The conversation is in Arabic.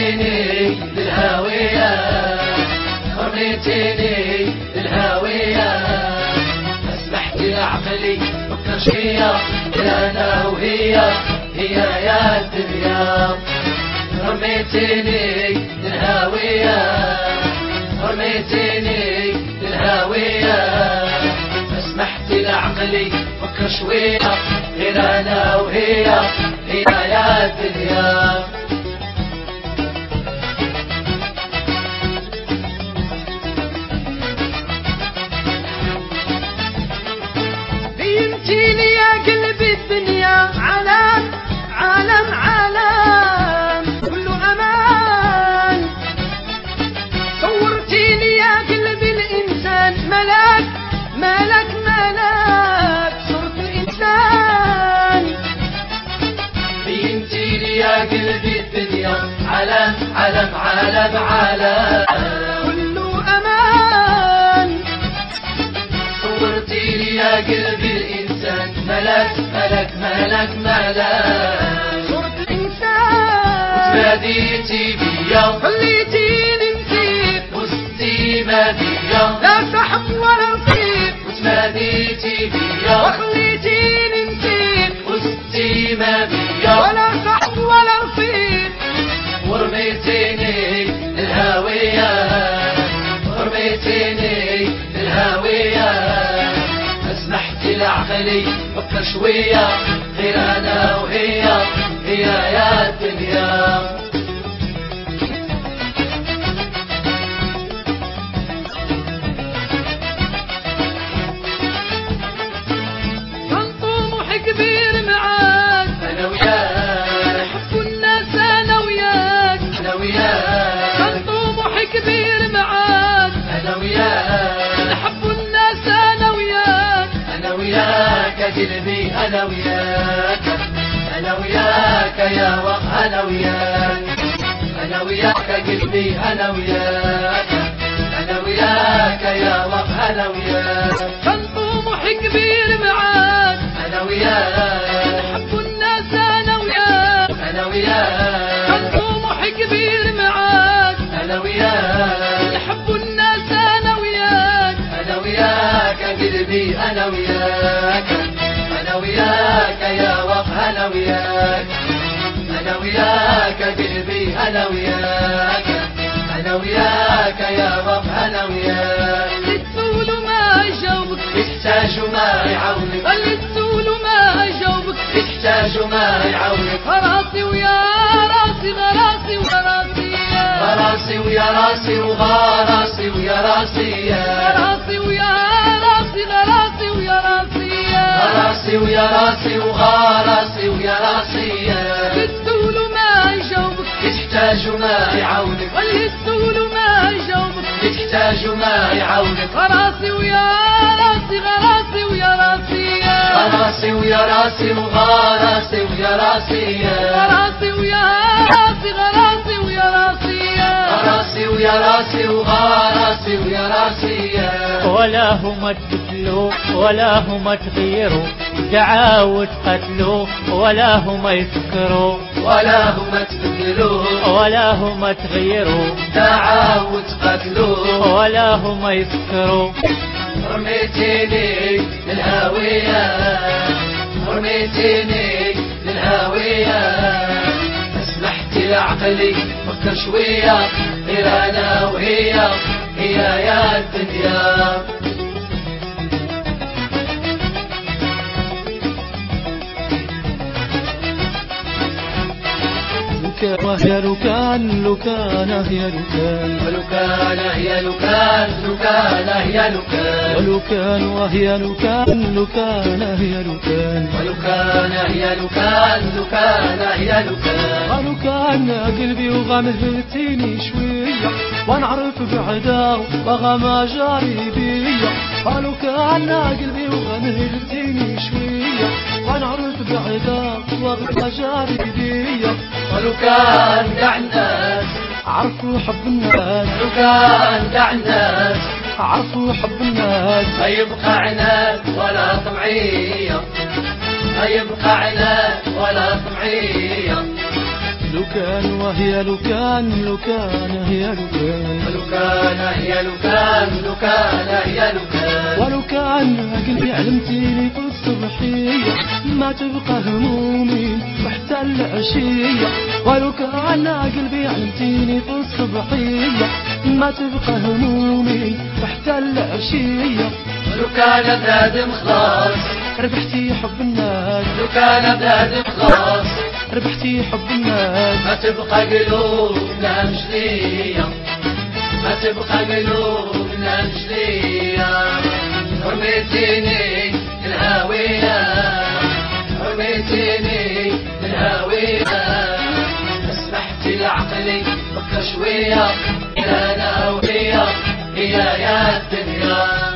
رميتيني للهاوية، رميتيني للهاوية، أسمحتي لعقلي فكر شوية، أنا وهي هي يا الدنيا. رميتيني للهاوية، رميتيني للهاوية، أسمحتي لعقلي فكر شوية، غير أنا وهي هي يا الدنيا. بينتيني يا قلبي الدنيا عالم عالم عالم كله أمان، صورتيني يا قلبي الإنسان ملاك ملاك ملاك، صرت إنسان. بينتيني يا قلبي الدنيا عالم عالم عالم عالم كله أمان، صورتيني يا قلبي الإنسان ملك ملك ملك ملك، صرت إنسان. وتماديتي بيا خليتيني نسيت وستي ما بيا، لا سحب ولا نصيب، وتماديتي بيا وخليتيني نسيت وستي ما بيا، ولا سحب ولا نصيب. ورميتيني للهاوية، ورميتيني للهاوية، أسمحتي لعقلي فكر شوية، غير أنا وهي هي يا الدنيا. كان طموحي كبير معاك، أنا وياك حب الناس أنا وياك، أنا وياك كان طموحي كبير معاك، أنا وياك حب الناس أنا وياك، أنا وياك قلبي أنا وياك، أنا وياك يا وق أنا وياك، أنا وياك قلبي أنا وياك، أنا وياك يا وق أنا وياك، كان طموحي كبير معاك، أنا وياك حب الناس أنا وياك، أنا وياك كان طموحي كبير معاك، أنا وياك حب الناس أنا وياك، أنا وياك قلبي أنا وياك، أنا وياك يا وق أنا وياك، أنا وياك قلبي أنا وياك، أنا وياك يا وق أنا وياك. اللي تسول ما يجاوبك، يحتاج ما يعاونك، اللي تسول ما يجاوبك، يحتاج ما يعاونك، راسي ويا راسي غراسي وراسي راسي ويا راسي وغراسي ويا راسي يا راسي ويا راسي غراسي ويا راسي راسي ويا راسي وغراسي ويا راسي يا السول ما يجاوبك، يحتاج ما يعاونك، واللي السول ما يجاوبك، يحتاج ما يعاونك، راسي ويا راسي غراسي ويا راسي راسي ويا راسي وغراسي ويا راسي يا راسي ويا راسي غراسي ويا راسي راسي ويا راسي وغراسي ويا راسي يا. ولا هم تقتلوا ولا هم تغيروا، دعاوا تقتلوا ولا هم يفكروا، ولا هم تقتلوا ولا هم تغيروا، دعاوا تقتلوا ولا هم يفكروا. رميتيني للهاوية، رميتيني للهاوية، أسمحتي لعقلي فكر شوية، غير أنا وهي هي يا الدنيا. وهي لكان لكان هي لكان، ولكان هي لكان لكان هي لكان، ولكان وهي لكان لكان هي لكان، ولكان هي لكان لكان هي لكان. قالوا كان قلبي وغمهتيني شوية، ونعرف بعدا وغما جاري بيا. قالوا كان قلبي وغمهتيني شوية، ونعرف بعدا وغما جاري بيا. ولو كان دع الناس عرفوا حب الناس، لو كان دع الناس عرفوا حب الناس. ما يبقى عناد ولا طمعية، ما يبقى عناد ولا طمعية، لو كان وهي لو كان لو كان هي لو كان لو كان هي لو كان لو كان هي لو كان ولو كان قلبي علمتيني في الصبحية ما تبقى همومي وحتى العشية ولو كان قلبي علمتيني في الصبحية ما تبقى همومي وحتى العشية لو كان بنادم خلاص ربحتي حب الناس لو كان بنادم خلاص ربحتي حب الناس ما تبقى قلوبنا مجلية ما تبقى قلوبنا مجلية رميتيني الهاوية رميتيني الهاوية اسمحتي لعقلي فكر شوية إلى ناوية هي يا الدنيا